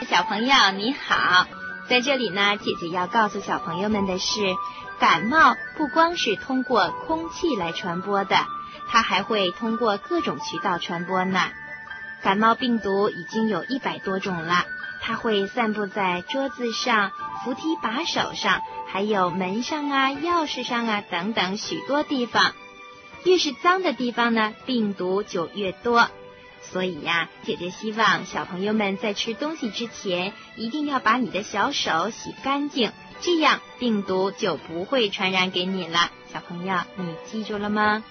小朋友你好，在这里呢，姐姐要告诉小朋友们的是，感冒不光是通过空气来传播的，它还会通过各种渠道传播呢。感冒病毒已经有100多种了，它会散布在桌子上、扶梯把手上，还有门上啊、钥匙上啊等等许多地方。越是脏的地方呢，病毒就越多。所以呀，姐姐希望小朋友们在吃东西之前，一定要把你的小手洗干净，这样病毒就不会传染给你了。小朋友，你记住了吗？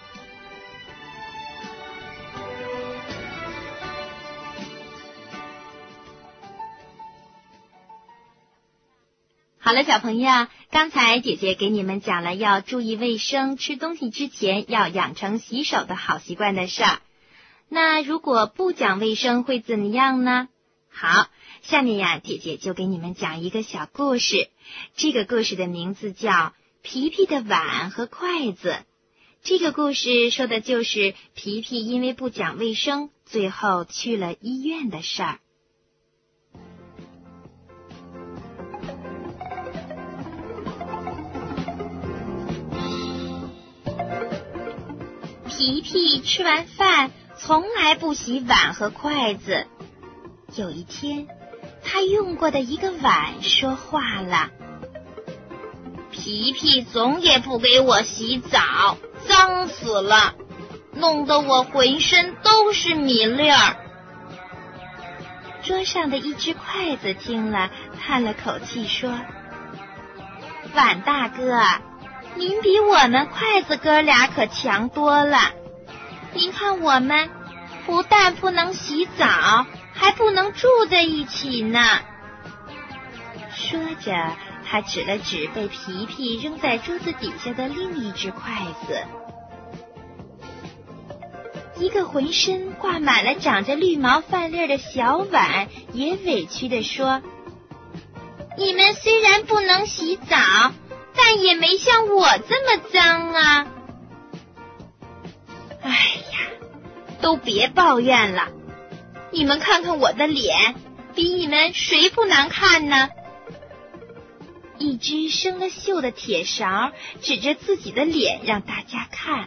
好了，小朋友，刚才姐姐给你们讲了要注意卫生，吃东西之前要养成洗手的好习惯的事儿。那如果不讲卫生会怎么样呢？好，下面呀，姐姐就给你们讲一个小故事。这个故事的名字叫《皮皮的碗和筷子》。这个故事说的就是皮皮因为不讲卫生，最后去了医院的事儿。皮皮吃完饭从来不洗碗和筷子。有一天，他用过的一个碗说话了：皮皮总也不给我洗澡，脏死了，弄得我浑身都是米粒儿。桌上的一只筷子听了，叹了口气说：碗大哥，您比我们筷子哥俩可强多了。您看我们不但不能洗澡，还不能住在一起呢。说着，他指了指被皮皮扔在桌子底下的另一只筷子。一个浑身挂满了长着绿毛饭粒的小碗也委屈地说：你们虽然不能洗澡，但也没像我这么脏啊。哎呀，都别抱怨了，你们看看我的脸，比你们谁不难看呢？一只生了锈的铁勺指着自己的脸让大家看。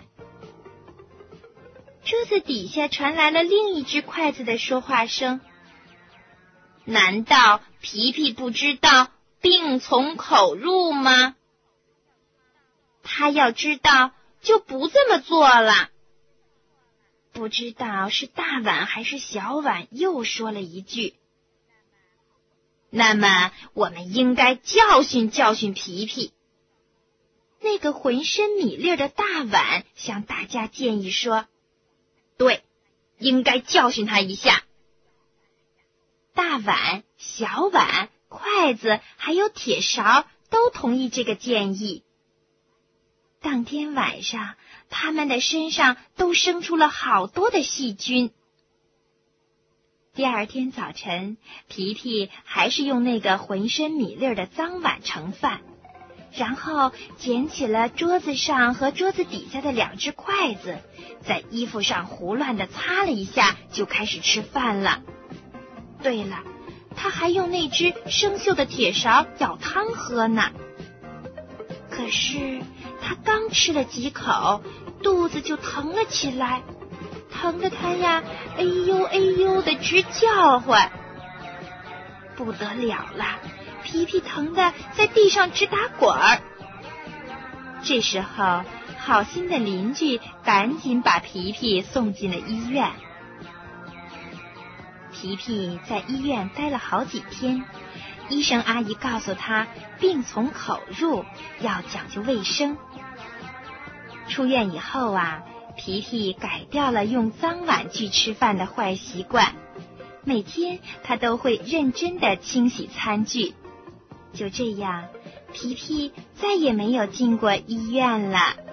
桌子底下传来了另一只筷子的说话声：难道皮皮不知道病从口入吗？他要知道就不这么做了。不知道是大碗还是小碗又说了一句：那么我们应该教训教训皮皮。那个浑身米粒的大碗向大家建议说：对，应该教训他一下。大碗、小碗、筷子还有铁勺都同意这个建议。当天晚上，他们的身上都生出了好多的细菌。第二天早晨，皮皮还是用那个浑身米粒的脏碗盛饭，然后捡起了桌子上和桌子底下的2只筷子，在衣服上胡乱地擦了一下，就开始吃饭了。对了，他还用那只生锈的铁勺舀汤喝呢。可是他刚吃了几口，肚子就疼了起来，疼得他呀哎呦哎呦的直叫唤。不得了了，皮皮疼得在地上直打滚儿。这时候，好心的邻居赶紧把皮皮送进了医院。皮皮在医院待了好几天，医生阿姨告诉他，病从口入，要讲究卫生。出院以后啊，皮皮改掉了用脏碗具吃饭的坏习惯，每天他都会认真地清洗餐具。就这样，皮皮再也没有进过医院了。